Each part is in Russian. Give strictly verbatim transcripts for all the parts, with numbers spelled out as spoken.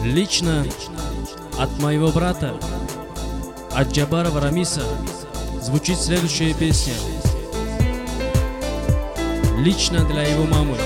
Лично от моего брата, от Джабарова Рамиса, звучит следующая песня. Лично для его мамы.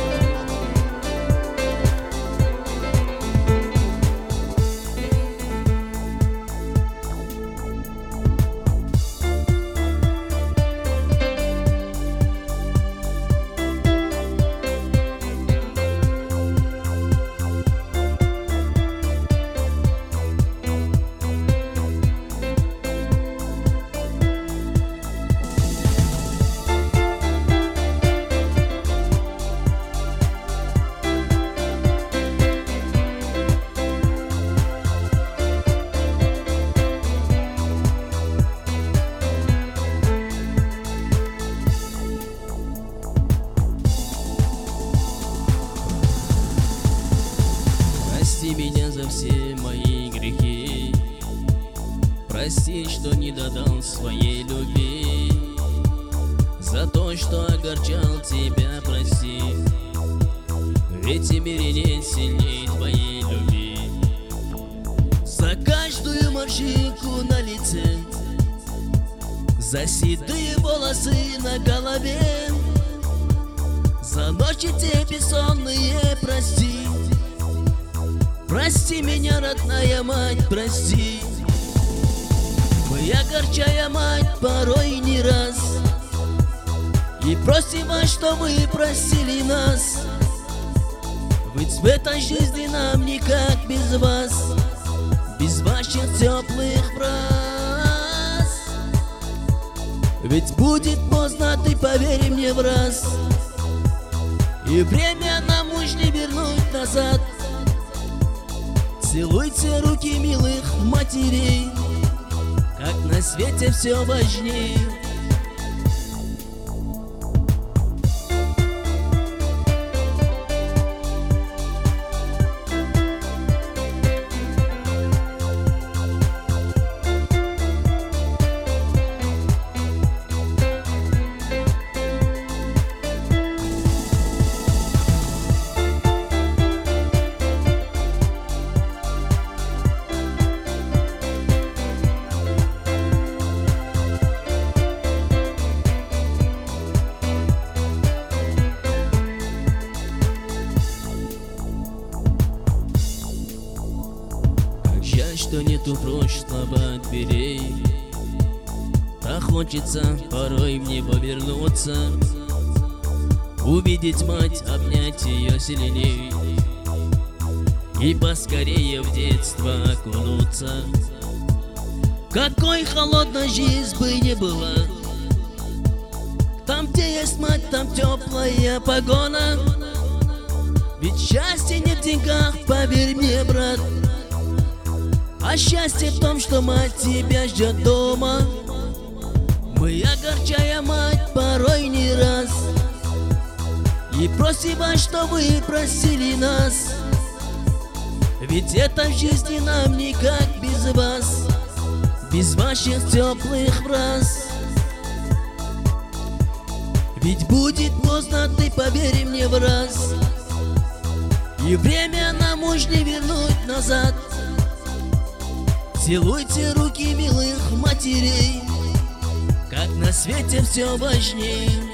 Прости меня за все мои грехи, прости, что не додал своей любви, за то, что огорчал тебя, прости, ведь в мире нет сильней твоей любви. За каждую морщинку на лице, за седые волосы на голове, за ночи те бессонные, прости. Прости меня, родная мать, прости. Мы, огорчая мать, порой не раз, и просим вас, что вы простили нас, ведь в этой жизни нам никак без вас, без ваших теплых фраз. Ведь будет поздно, ты поверь мне в раз, и время нам уж не вернуть назад. Целуйте руки милых матерей, как на свете все важнее. Что нету прочь слова дверей, так хочется порой мне повернуться, увидеть мать, обнять ее сильней и поскорее в детство окунуться. Какой холодной жизнь бы не была, там, где есть мать, там теплая погона. Ведь счастье не в деньгах, поверь мне, брат, а счастье в том, что мать тебя ждет дома. Мы, огорчая мать, порой не раз, и просим вас, что вы простили нас, ведь это в жизни нам никак без вас, без ваших теплых фраз. Ведь будет поздно, ты поверь мне в раз, и время нам уж не вернуть назад. Целуйте руки милых матерей, как на свете все важнее.